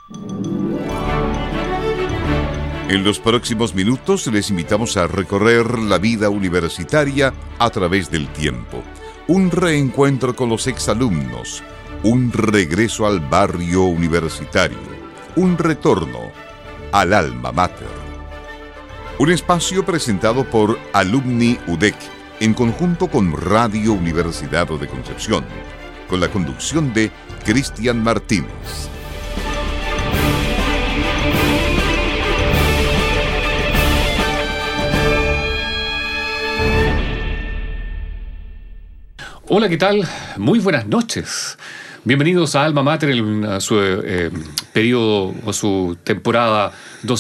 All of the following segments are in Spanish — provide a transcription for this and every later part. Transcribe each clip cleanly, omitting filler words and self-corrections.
En los próximos minutos les invitamos a recorrer la vida universitaria a través del tiempo. Un reencuentro con los exalumnos, un regreso al barrio universitario, un retorno al alma mater. Un espacio presentado por Alumni UDEC en conjunto con Radio Universidad de Concepción, con la conducción de Cristian Martínez. Hola, ¿qué tal? Muy buenas noches. Bienvenidos a Alma Mater en su periodo o su temporada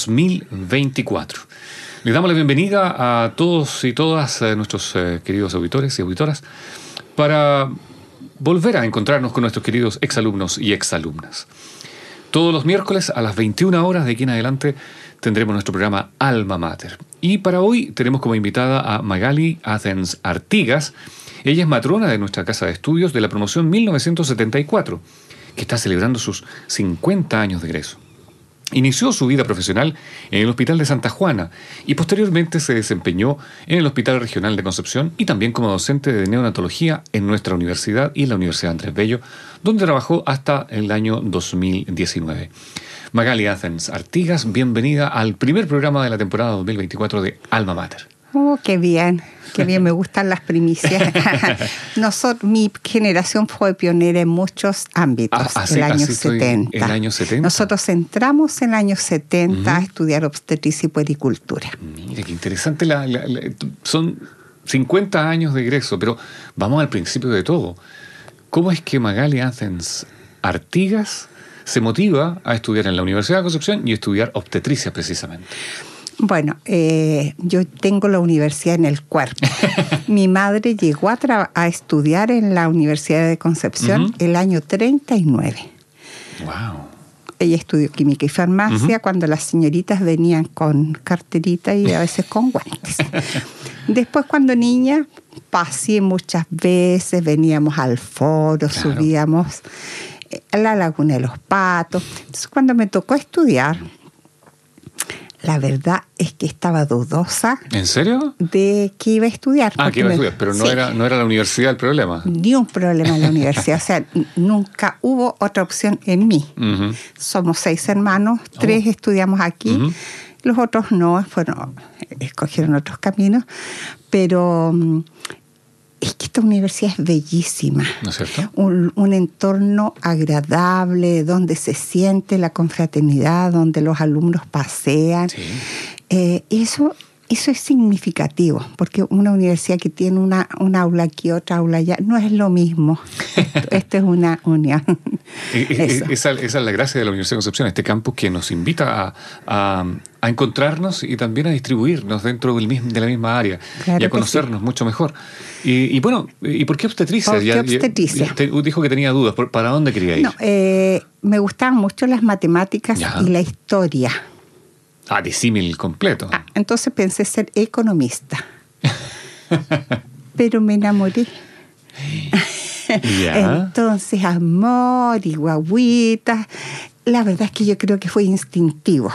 2024. Les damos la bienvenida a todos y todas nuestros queridos auditores y auditoras para volver a encontrarnos con nuestros queridos exalumnos y exalumnas. Todos los miércoles a las 21 horas de aquí en adelante tendremos nuestro programa Alma Mater. Y para hoy tenemos como invitada a Magali Athens Artigas. Ella es matrona de nuestra casa de estudios de la promoción 1974, que está celebrando sus 50 años de egreso. Inició su vida profesional en el Hospital de Santa Juana y posteriormente se desempeñó en el Hospital Regional de Concepción y también como docente de neonatología en nuestra universidad y en la Universidad Andrés Bello, donde trabajó hasta el año 2019. Magali Athens Artigas, bienvenida al primer programa de la temporada 2024 de Alma Mater. Oh, qué bien, me gustan las primicias. Mi generación fue pionera en muchos ámbitos, el año 70. ¿El año 70? Nosotros entramos en el año 70 a estudiar obstetricia y puericultura. Mira, qué interesante, son 50 años de egreso, pero vamos al principio de todo. ¿Cómo es que Magali Athens Artigas se motiva a estudiar en la Universidad de Concepción y estudiar obstetricia precisamente? Bueno, yo tengo la universidad en el cuerpo. Mi madre llegó a estudiar en la Universidad de Concepción el año 39. Wow. Ella estudió química y farmacia cuando las señoritas venían con carterita y a veces con guantes. Después, cuando niña, pasé muchas veces, veníamos al foro, claro. Subíamos a la Laguna de los Patos. Entonces, cuando me tocó estudiar, la verdad es que estaba dudosa. ¿En serio? De que iba a estudiar. Que iba a estudiar, pero no era la universidad el problema. Ni un problema en la universidad. O sea, nunca hubo otra opción en mí. Somos 6 hermanos, 3 estudiamos aquí. Los otros no, escogieron otros caminos. Pero es que esta universidad es bellísima. ¿No es cierto? Un entorno agradable, donde se siente la confraternidad, donde los alumnos pasean. Sí. Eso es significativo, porque una universidad que tiene una aula aquí, otra aula allá, no es lo mismo. Esto es una unión. Esa es la gracia de la Universidad de Concepción, este campus que nos invita a encontrarnos y también a distribuirnos dentro de la misma área, claro, y a conocernos mucho mejor. Y bueno, ¿y por qué obstetricia? ¿Por qué obstetricia? Dijo que tenía dudas. ¿Para dónde quería ir? No, me gustaban mucho las matemáticas y la historia. Disímil completo. Entonces pensé ser economista. Pero me enamoré. Entonces, amor y guagüitas. La verdad es que yo creo que fue instintivo.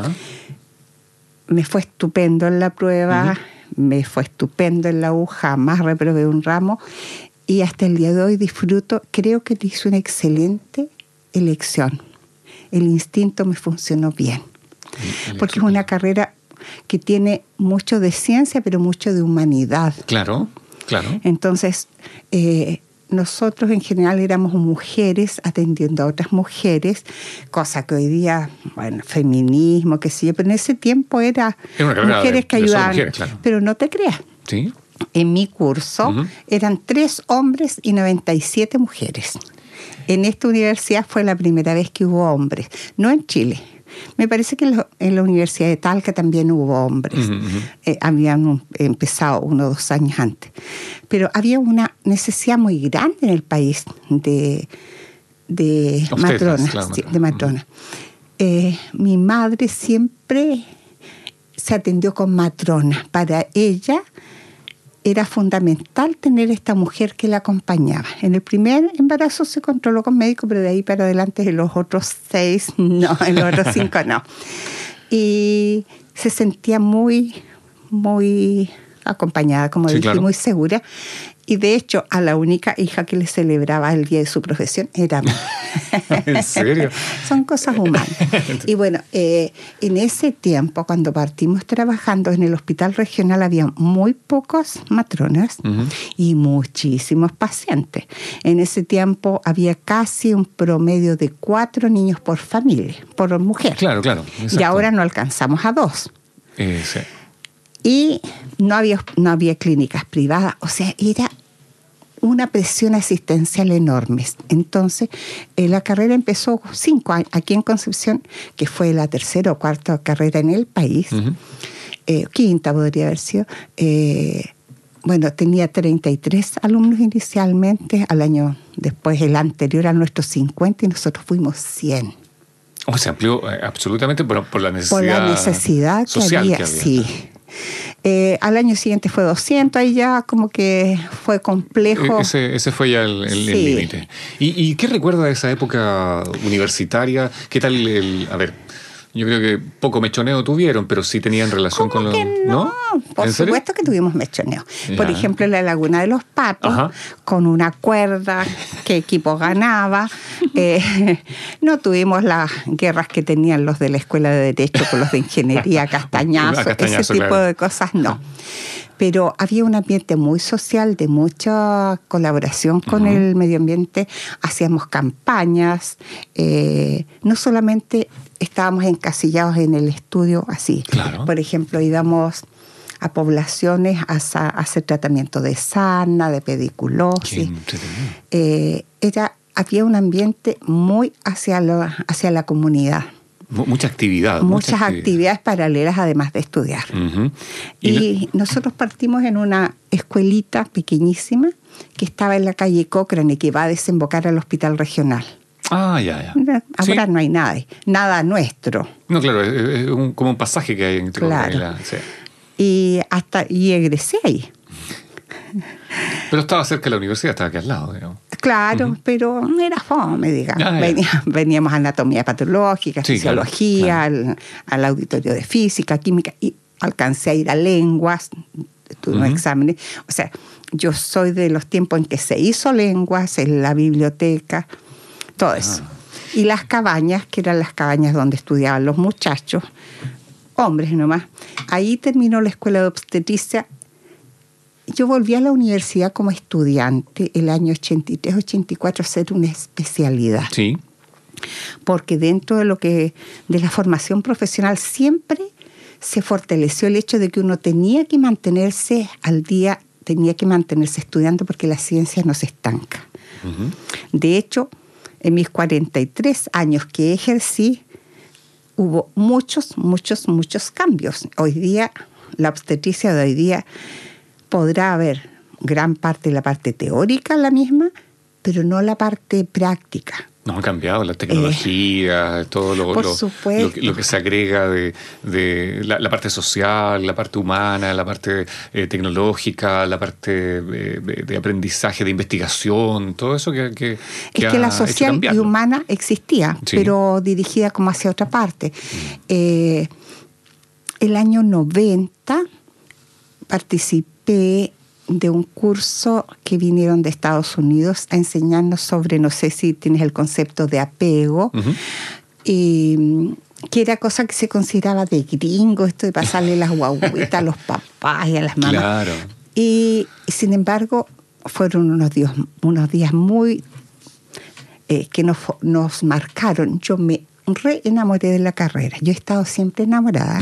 Me fue estupendo en la prueba, me fue estupendo en la U, jamás reprobé un ramo. Y hasta el día de hoy disfruto, creo que hice una excelente elección. El instinto me funcionó bien. Porque es una carrera que tiene mucho de ciencia, pero mucho de humanidad. Claro. Entonces, nosotros en general éramos mujeres atendiendo a otras mujeres, cosa que hoy día, feminismo, qué sé yo, pero en ese tiempo era mujeres que ayudaban. Mujeres, claro. Pero no te creas. ¿Sí? En mi curso eran 3 hombres y 97 mujeres. En esta universidad fue la primera vez que hubo hombres, no en Chile. Me parece que en la Universidad de Talca también hubo hombres. Habían empezado 1 o 2 años antes. Pero había una necesidad muy grande en el país de matronas. Claro, sí, de matronas. Mi madre siempre se atendió con matronas. Para ella era fundamental tener esta mujer que la acompañaba. En el primer embarazo se controló con médico, pero de ahí para adelante en los otros 6 no, en los otros 5 no. Y se sentía muy, muy acompañada, como dije, claro, muy segura. Y de hecho, a la única hija que le celebraba el día de su profesión era mí. ¿En serio? Son cosas humanas. Y bueno, en ese tiempo, cuando partimos trabajando en el hospital regional, había muy pocas matronas y muchísimos pacientes. En ese tiempo había casi un promedio de 4 niños por familia, por mujer. Claro, claro. Exacto. Y ahora no alcanzamos a 2. Sí. Y no había clínicas privadas, o sea, era una presión asistencial enorme. Entonces, la carrera empezó 5 años, aquí en Concepción, que fue la 3ª o 4ª carrera en el país, 5ª podría haber sido. Bueno, tenía 33 alumnos inicialmente, al año después, el anterior a nuestros 50, y nosotros fuimos 100. O se amplió absolutamente por la necesidad. Por la necesidad social que había, sí. Al año siguiente fue 200, ahí ya como que fue complejo. Ese fue ya el límite. ¿Y qué recuerda de esa época universitaria? ¿Qué tal a ver, yo creo que poco mechoneo tuvieron, pero sí tenían relación con los... No, por supuesto que tuvimos mechoneo. Ya. Por ejemplo, en la Laguna de los Patos, con una cuerda, qué equipo ganaba. No tuvimos las guerras que tenían los de la Escuela de Derecho con los de Ingeniería, Castañazo, ese tipo de cosas no. Pero había un ambiente muy social, de mucha colaboración con el medio ambiente. Hacíamos campañas, no solamente estábamos encasillados en el estudio así. Claro. Por ejemplo, íbamos a poblaciones a hacer tratamiento de sarna, de pediculosis. Había un ambiente muy hacia la comunidad. Mucha actividad. Muchas actividades paralelas además de estudiar. Y nosotros partimos en una escuelita pequeñísima que estaba en la calle Cochrane, que va a desembocar al hospital regional. Ah, ya. Ahora no hay nada nuestro. No, claro, es como un pasaje que hay entre claro. Sí. Y egresé ahí. Pero estaba cerca de la universidad, estaba aquí al lado, digamos. Claro, pero era fome, digamos. Veníamos a anatomía patológica, fisiología, claro. Al auditorio de física, química, y alcancé a ir a lenguas, tuve unos exámenes. O sea, yo soy de los tiempos en que se hizo lenguas, en la biblioteca, todo eso. Y las cabañas, que eran las cabañas donde estudiaban los muchachos, hombres nomás. Ahí terminó la escuela de obstetricia. Yo volví a la universidad como estudiante el año 83-84 a hacer una especialidad. Sí. Porque dentro de la formación profesional siempre se fortaleció el hecho de que uno tenía que mantenerse al día, tenía que mantenerse estudiando porque la ciencia no se estanca. De hecho, en mis 43 años que ejercí, hubo muchos cambios. Hoy día, la obstetricia de hoy día podrá haber gran parte de la parte teórica la misma, pero no la parte práctica. No han cambiado la tecnología, todo lo que se agrega de la parte social, la parte humana, la parte tecnológica, la parte de aprendizaje, de investigación, todo eso que la social y humana existía, pero dirigida como hacia otra parte. El año 90 participé de un curso que vinieron de Estados Unidos a enseñarnos sobre, no sé si tienes el concepto de apego, y que era cosa que se consideraba de gringo, esto de pasarle las guaguitas a los papás y a las mamás. Claro. Y sin embargo, fueron unos días muy que nos marcaron. Yo me enamoré de la carrera. Yo he estado siempre enamorada.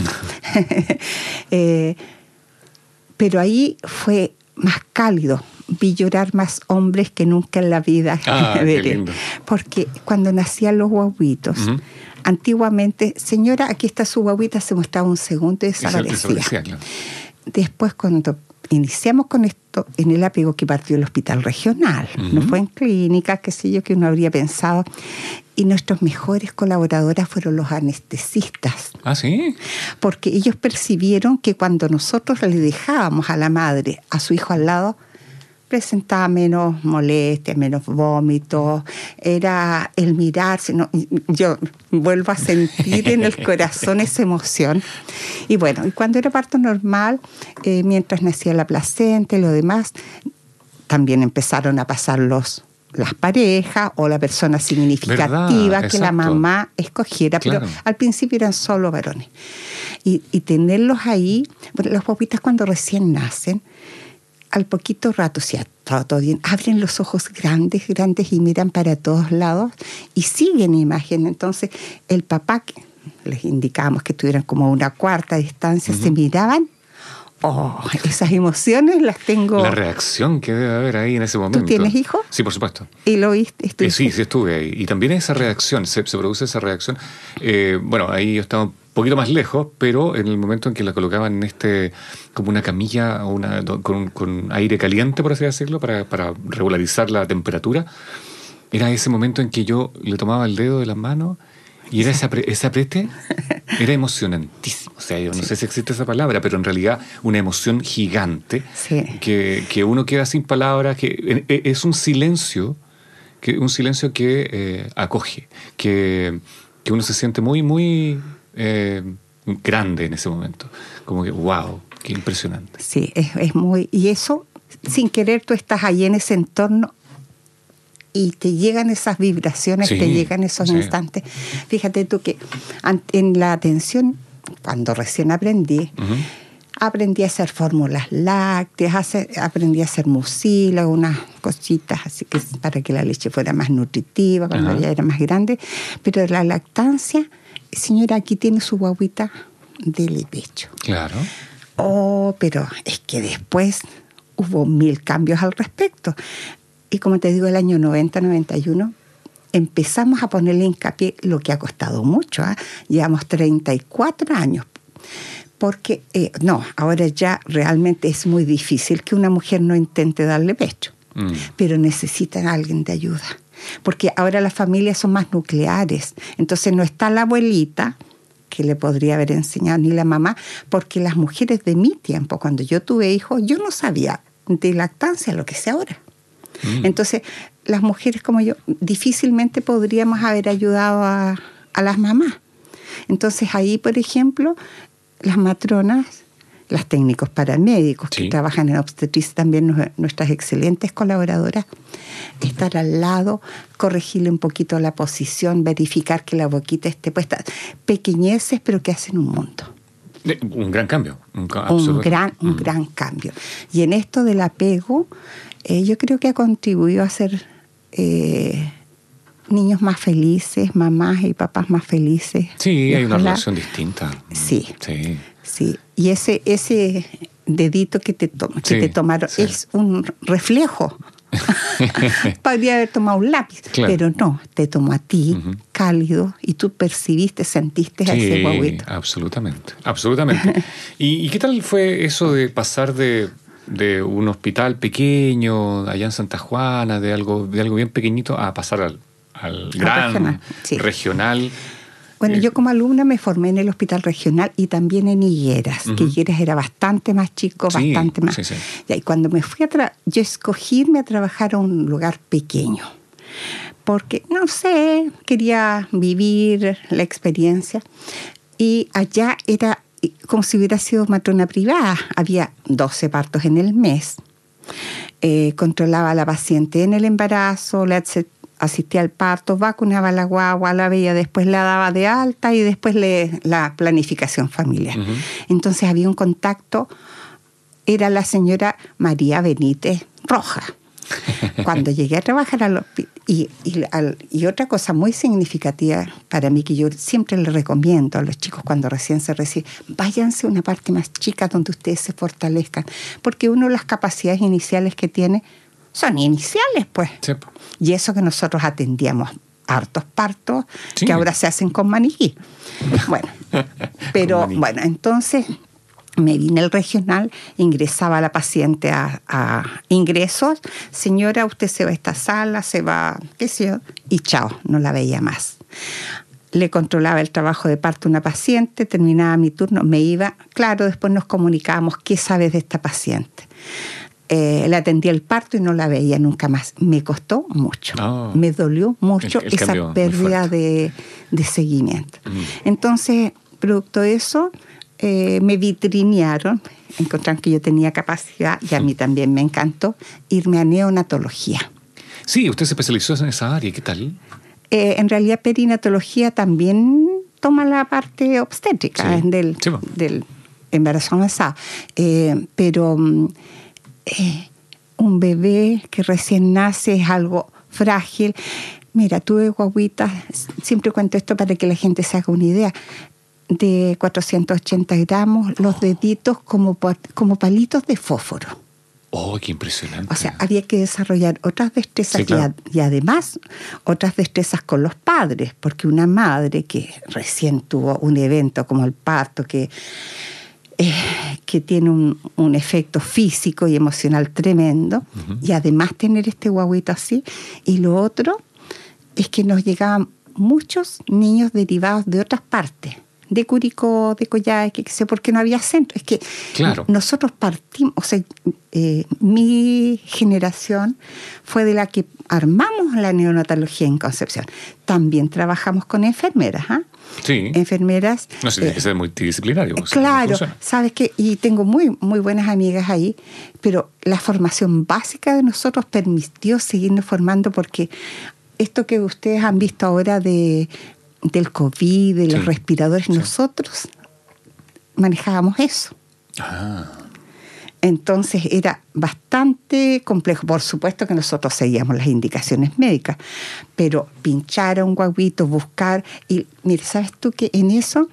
Pero ahí fue más cálido. Vi llorar más hombres que nunca en la vida. Qué lindo. Porque cuando nacían los guaguitos, antiguamente, señora, aquí está su guaguita, se mostraba un segundo y desaparecía. Claro. Después, cuando iniciamos con esto en el apego que partió el hospital regional. No fue en clínica, qué sé yo, que uno habría pensado. Y nuestros mejores colaboradoras fueron los anestesistas. ¿Ah, sí? Porque ellos percibieron que cuando nosotros le dejábamos a la madre a su hijo al lado, presentaba menos molestia, menos vómitos, era el mirarse. No, yo vuelvo a sentir en el corazón esa emoción. Y bueno, y cuando era parto normal, mientras nacía la placenta y lo demás, también empezaron a pasar las parejas o la persona significativa que la mamá escogiera, claro. Pero al principio eran solo varones. Y tenerlos ahí, bueno, los papitas cuando recién nacen, al poquito rato, si ha todo bien, abren los ojos grandes, grandes y miran para todos lados y siguen imagen. Entonces, el papá, que les indicábamos que estuvieran como a una cuarta distancia, se miraban. Oh, esas emociones las tengo. La reacción que debe haber ahí en ese momento. ¿Tú tienes hijos? Sí, por supuesto. ¿Y lo viste? Sí, estuve ahí. Y también esa reacción, se produce esa reacción. Bueno, ahí yo estaba un poquito más lejos, pero en el momento en que la colocaban en como una camilla con aire caliente, por así decirlo, para regularizar la temperatura, era ese momento en que yo le tomaba el dedo de las manos y era ese apriete, era emocionantísimo. O sea, yo no sé si existe esa palabra, pero en realidad una emoción gigante, que uno queda sin palabras, que es un silencio que acoge, que uno se siente muy, muy grande en ese momento. Como que, wow, qué impresionante. Sí, es muy... Y eso, sin querer, tú estás ahí en ese entorno y te llegan esas vibraciones, te llegan esos instantes. Fíjate tú que en la atención, cuando recién aprendí a hacer fórmulas lácteas, aprendí a hacer mucílago, unas cositas así que para que la leche fuera más nutritiva cuando ya era más grande. Pero la lactancia, señora, aquí tiene su guaguita del pecho. Claro. Oh, pero es que después hubo 1000 cambios al respecto. Y como te digo, el año 90, 91, empezamos a ponerle hincapié, lo que ha costado mucho. Llevamos 34 años. Porque, ahora ya realmente es muy difícil que una mujer no intente darle pecho. Pero necesitan a alguien de ayuda. Porque ahora las familias son más nucleares. Entonces no está la abuelita, que le podría haber enseñado, ni la mamá, porque las mujeres de mi tiempo, cuando yo tuve hijos, yo no sabía de lactancia lo que sé ahora. Entonces, las mujeres como yo difícilmente podríamos haber ayudado a las mamás. Entonces, ahí, por ejemplo, las matronas, los técnicos paramédicos que trabajan en obstetricia, también nuestras excelentes colaboradoras, estar al lado, corregirle un poquito la posición, verificar que la boquita esté puesta. Pequeñeces, pero que hacen un mundo. Un gran cambio. Un gran cambio. Y en esto del apego, yo creo que ha contribuido a ser niños más felices, mamás y papás más felices. Sí, hay una relación distinta. Sí. Y ese dedito que te tomaron es un reflejo. Podría haber tomado un lápiz, pero no, te tomó a ti, cálido, y tú percibiste, sentiste a ese guaguito. Absolutamente. ¿Y qué tal fue eso de pasar de un hospital pequeño allá en Santa Juana, de algo bien pequeñito, a pasar al gran regional? Bueno, yo como alumna me formé en el hospital regional y también en Higueras, que Higueras era bastante más chico, bastante más. Y cuando me fui yo escogí irme a trabajar a un lugar pequeño, porque, no sé, quería vivir la experiencia. Y allá era como si hubiera sido matrona privada. Había 12 partos en el mes. Controlaba a la paciente en el embarazo, asistía al parto, vacunaba a la guagua, la veía, después la daba de alta y después la planificación familiar. Entonces había un contacto, era la señora María Benítez Roja. Cuando llegué a trabajar y otra cosa muy significativa para mí, que yo siempre le recomiendo a los chicos cuando recién se reciben, váyanse a una parte más chica donde ustedes se fortalezcan, porque las capacidades iniciales que tiene son iniciales, pues. Sí. Y eso que nosotros atendíamos hartos partos, que ahora se hacen con maniquí. Bueno, pero bueno, entonces Me vine al regional, ingresaba a la paciente a ingresos. Señora, usted se va a esta sala, se va, qué sé yo, y chao, no la veía más. Le controlaba el trabajo de parto a una paciente, terminaba mi turno, me iba. Claro, después nos comunicábamos, ¿qué sabes de esta paciente? Le atendía el parto y no la veía nunca más. Me costó mucho, me dolió mucho esa pérdida de seguimiento. Entonces, producto de eso, me vitrinearon, encontraron que yo tenía capacidad y a mí también me encantó irme a neonatología. Sí, usted se especializó en esa área, ¿qué tal? En realidad perinatología también toma la parte obstétrica del embarazo avanzado, pero un bebé que recién nace es algo frágil. Mira, tuve guaguitas, siempre cuento esto para que la gente se haga una idea, de 480 gramos, los deditos como palitos de fósforo. ¡Oh, qué impresionante! O sea, había que desarrollar otras destrezas, sí, claro. y además otras destrezas con los padres, porque una madre que recién tuvo un evento como el parto, que tiene un efecto físico y emocional tremendo, y además tener este guaguito así. Y lo otro es que nos llegaban muchos niños derivados de otras partes, de Curicó, de Coyhaique, que sé, porque no había centro. Es que claro. Nosotros partimos, o sea, mi generación fue de la que armamos la neonatología en Concepción. También trabajamos con enfermeras, ¿ah? Sí. Enfermeras. No sé, tiene que ser multidisciplinario. Claro, sabes que, y tengo muy, muy buenas amigas ahí, pero la formación básica de nosotros permitió seguirnos formando, porque esto que ustedes han visto ahora del COVID, de los respiradores, nosotros manejábamos eso. Entonces era bastante complejo. Por supuesto que nosotros seguíamos las indicaciones médicas, pero pinchar a un guaguito, buscar. Y mire, ¿sabes tú que en eso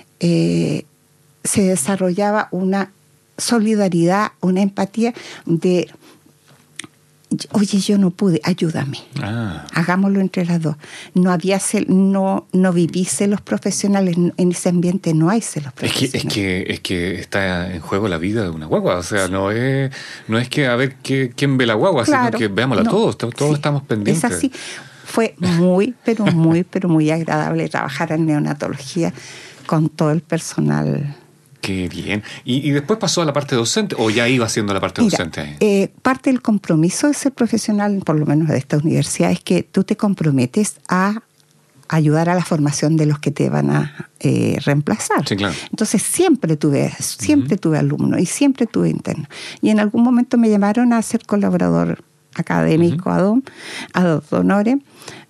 se desarrollaba una solidaridad, una empatía de... Oye, yo no pude, ayúdame. Hagámoslo entre las dos. No había no viví celos profesionales. En ese ambiente no hay celos profesionales. Es que está en juego la vida de una guagua. O sea, no es que a ver quién ve la guagua, claro, sino que veámosla todos estamos pendientes. Es así. Fue muy, pero muy, pero muy agradable trabajar en neonatología con todo el personal. Qué bien. ¿Y después pasó a la parte docente o ya iba haciendo la parte docente? Parte del compromiso de ser profesional, por lo menos de esta universidad, es que tú te comprometes a ayudar a la formación de los que te van a reemplazar. Sí, claro. Entonces siempre tuve alumnos y siempre tuve internos. Y en algún momento me llamaron a ser colaborador académico ad honorem,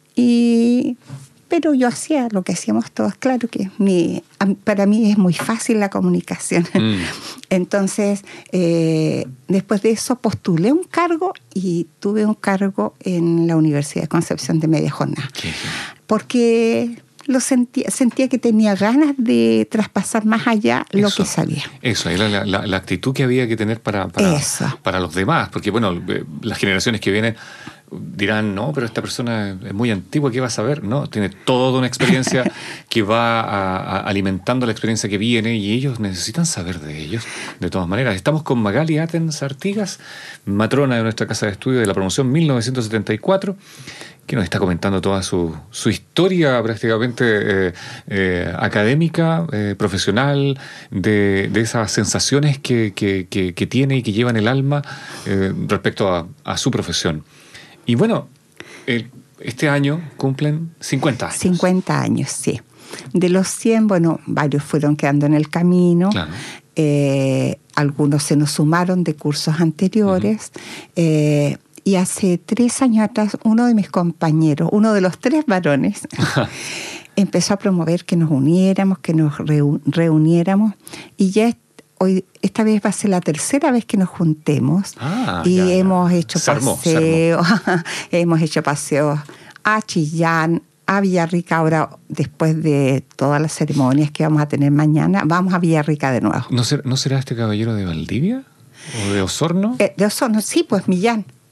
pero yo hacía lo que hacíamos todos. Claro que para mí es muy fácil la comunicación. Entonces, después de eso postulé un cargo y tuve un cargo en la Universidad de Concepción de media jornada. Porque sentía que tenía ganas de traspasar más allá lo que sabía. Eso, era la actitud que había que tener para los demás. Porque, bueno, las generaciones que vienen dirán, no, pero esta persona es muy antigua, ¿qué va a saber? No, tiene toda una experiencia que va alimentando la experiencia que viene y ellos necesitan saber de ellos. De todas maneras, estamos con Magali Atens Artigas, matrona de nuestra casa de estudio de la promoción 1974, que nos está comentando toda su historia prácticamente académica, profesional, de esas sensaciones que tiene y que lleva en el alma respecto a su profesión. Y bueno, este año cumplen 50 años. 50 años, sí. De los 100, bueno, varios fueron quedando en el camino. Claro. Algunos se nos sumaron de cursos anteriores. Y hace 3 años atrás, uno de mis compañeros, uno de los 3 varones, empezó a promover que nos uniéramos, que nos reuniéramos. Y ya esta vez va a ser la 3ª vez que nos juntemos. Hemos hecho paseos. Hemos hecho paseos a Chillán, a Villarrica. Ahora, después de todas las ceremonias que vamos a tener mañana, vamos a Villarrica de nuevo. ¿No será este caballero de Valdivia? ¿O de Osorno? De Osorno, sí, pues Millán.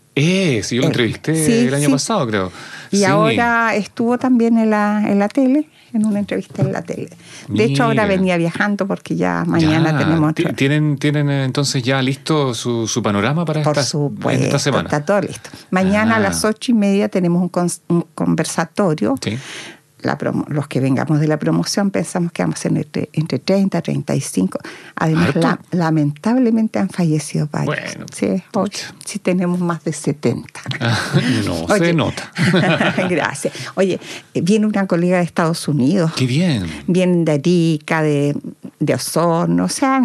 Sí, yo lo entrevisté el año pasado, creo. Y ahora estuvo también en la tele, en una entrevista en la tele. De hecho, ahora venía viajando porque ya mañana tenemos otro. ¿Tienen entonces ya listo su panorama para esta semana? Está todo listo. Mañana a las 8:30 tenemos un conversatorio. Sí. Los que vengamos de la promoción pensamos que vamos a ser entre 30 y 35. Además, lamentablemente han fallecido varios. Bueno, sí tenemos más de 70. Se nota. Gracias. Oye, viene una colega de Estados Unidos. ¡Qué bien! Vienen de Arica, de Osorno. O sea,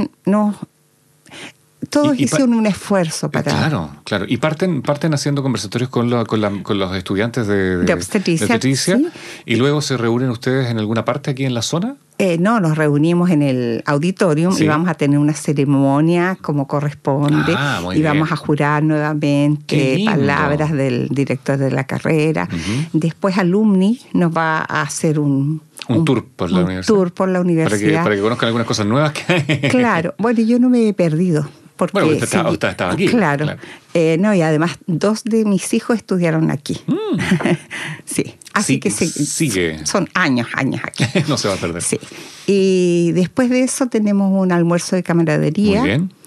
todos hicieron un esfuerzo para... Claro. Y parten haciendo conversatorios con los estudiantes de obstetricia. ¿Sí? Y luego se reúnen ustedes en alguna parte aquí en la zona. No, nos reunimos en el auditorium y vamos a tener una ceremonia como corresponde y vamos a jurar nuevamente palabras del director de la carrera. Uh-huh. Después Alumni nos va a hacer un tour por la universidad. Tour por la universidad. Para que conozcan algunas cosas nuevas que hay. Claro. Bueno, yo no me he perdido. Porque, usted estaba aquí. Claro. Y además 2 de mis hijos estudiaron aquí. Sí. Así que sigue. Son años aquí. No se va a perder. Sí. Y después de eso tenemos un almuerzo de camaradería. Muy bien.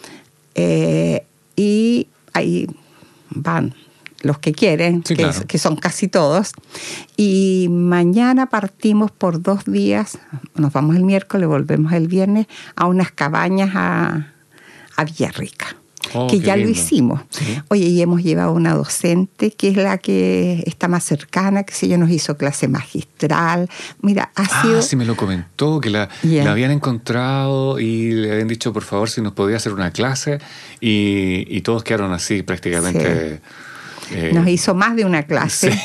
Y ahí van los que quieren, que son casi todos. Y mañana partimos por 2 días. Nos vamos el miércoles, volvemos el viernes a unas cabañas a Villarrica, que ya lindo. Lo hicimos. ¿Sí? Oye, y hemos llevado una docente que es la que está más cercana, que nos hizo clase magistral. Mira, ha sido... sí me lo comentó, que la habían encontrado y le habían dicho, por favor, si nos podía hacer una clase, y todos quedaron así prácticamente... Sí. Nos hizo más de una clase,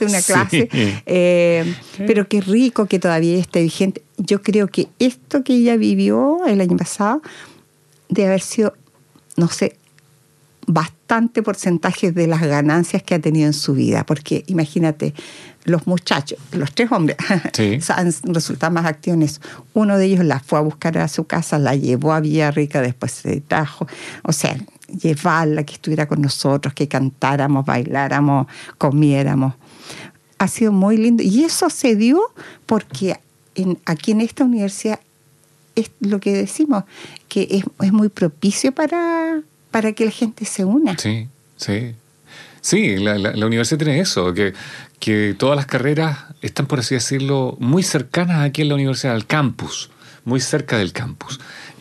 pero qué rico que todavía esté vigente. Yo creo que esto que ella vivió el año pasado de haber sido, no sé, bastante porcentaje de las ganancias que ha tenido en su vida. Porque imagínate, los muchachos, los 3 hombres, han resultado más activos en eso. Uno de ellos la fue a buscar a su casa, la llevó a Villarrica, después se trajo. O sea, llevarla, que estuviera con nosotros, que cantáramos, bailáramos, comiéramos. Ha sido muy lindo. Y eso se dio porque aquí en esta universidad es lo que decimos, que es muy propicio para que la gente se una. Sí. Sí, la universidad tiene eso, que todas las carreras están, por así decirlo, muy cercanas aquí en la universidad, al campus, muy cerca del campus.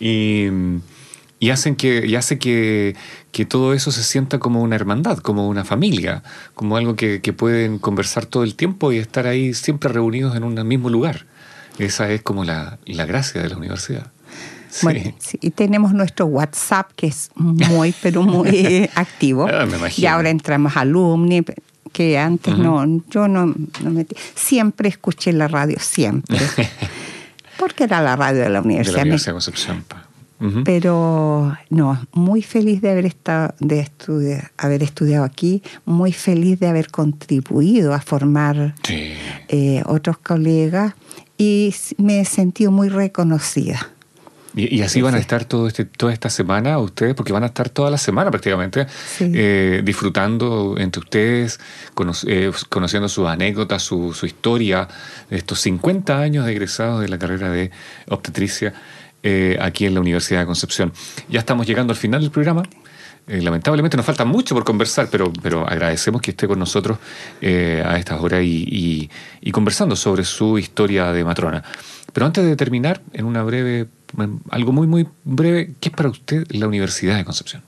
Y hace que todo eso se sienta como una hermandad, como una familia, como algo que pueden conversar todo el tiempo y estar ahí siempre reunidos en un mismo lugar. Esa es como la gracia de la universidad. Sí. Bueno, sí, y tenemos nuestro WhatsApp que es muy, pero muy activo. Me imagino. Y ahora entramos a Alumni, que antes yo no metí. Siempre escuché la radio, siempre. Porque era la radio de la Universidad. De la Universidad de Concepción. Pero muy feliz de haber estudiado aquí, muy feliz de haber contribuido a formar otros colegas y me he sentido muy reconocida. Y así van a estar toda esta semana ustedes, porque van a estar toda la semana prácticamente disfrutando entre ustedes, conociendo sus anécdotas, su historia, estos 50 años de egresados de la carrera de obstetricia aquí en la Universidad de Concepción. Ya estamos llegando al final del programa. Lamentablemente nos falta mucho por conversar, pero agradecemos que esté con nosotros a estas horas y conversando sobre su historia de matrona. Pero antes de terminar, algo muy, muy breve, ¿qué es para usted la Universidad de Concepción?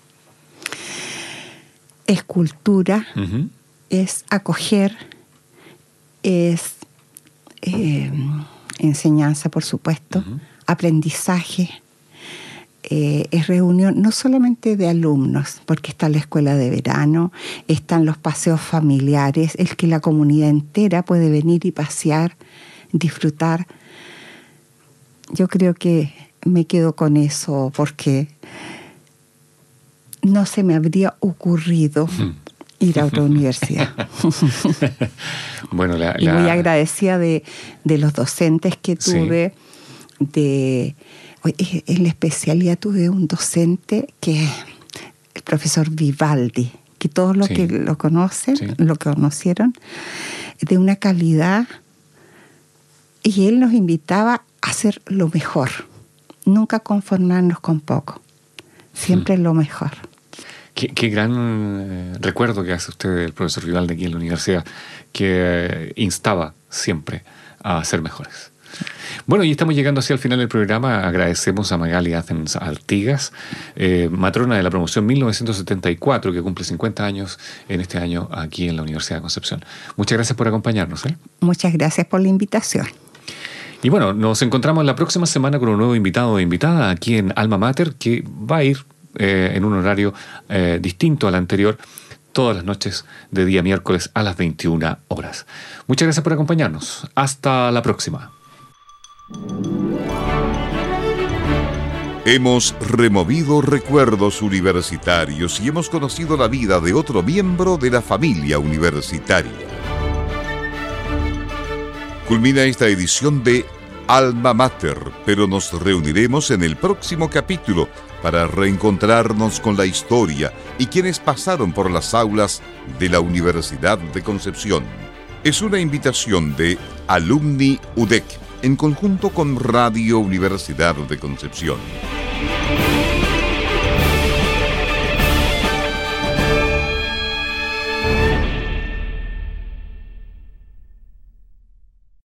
Es cultura, es acoger, es enseñanza, por supuesto, aprendizaje. Es reunión no solamente de alumnos, porque está la escuela de verano, están los paseos familiares, el que la comunidad entera puede venir y pasear, disfrutar. Yo creo que me quedo con eso porque no se me habría ocurrido ir a otra universidad. Bueno, y muy agradecida de los docentes que tuve, en la especialidad tuve un docente que el profesor Vivaldi, que todos los que lo conocen, lo que conocieron, de una calidad, y él nos invitaba a hacer lo mejor, nunca conformarnos con poco, siempre lo mejor. Qué gran recuerdo que hace usted del profesor Vivaldi aquí en la universidad, que instaba siempre a ser mejores. Bueno, y estamos llegando así al final del programa. Agradecemos a Magali Athens Artigas, matrona de la promoción 1974, que cumple 50 años en este año aquí en la Universidad de Concepción. Muchas gracias por acompañarnos. Muchas gracias por la invitación. Y bueno, nos encontramos la próxima semana con un nuevo invitado o invitada aquí en Alma Mater, que va a ir en un horario distinto al anterior, todas las noches de día miércoles a las 21 horas. Muchas gracias por acompañarnos. Hasta la próxima. Hemos removido recuerdos universitarios y hemos conocido la vida de otro miembro de la familia universitaria. Culmina esta edición de Alma Mater, pero nos reuniremos en el próximo capítulo para reencontrarnos con la historia y quienes pasaron por las aulas de la Universidad de Concepción. Es una invitación de Alumni UDEC en conjunto con Radio Universidad de Concepción.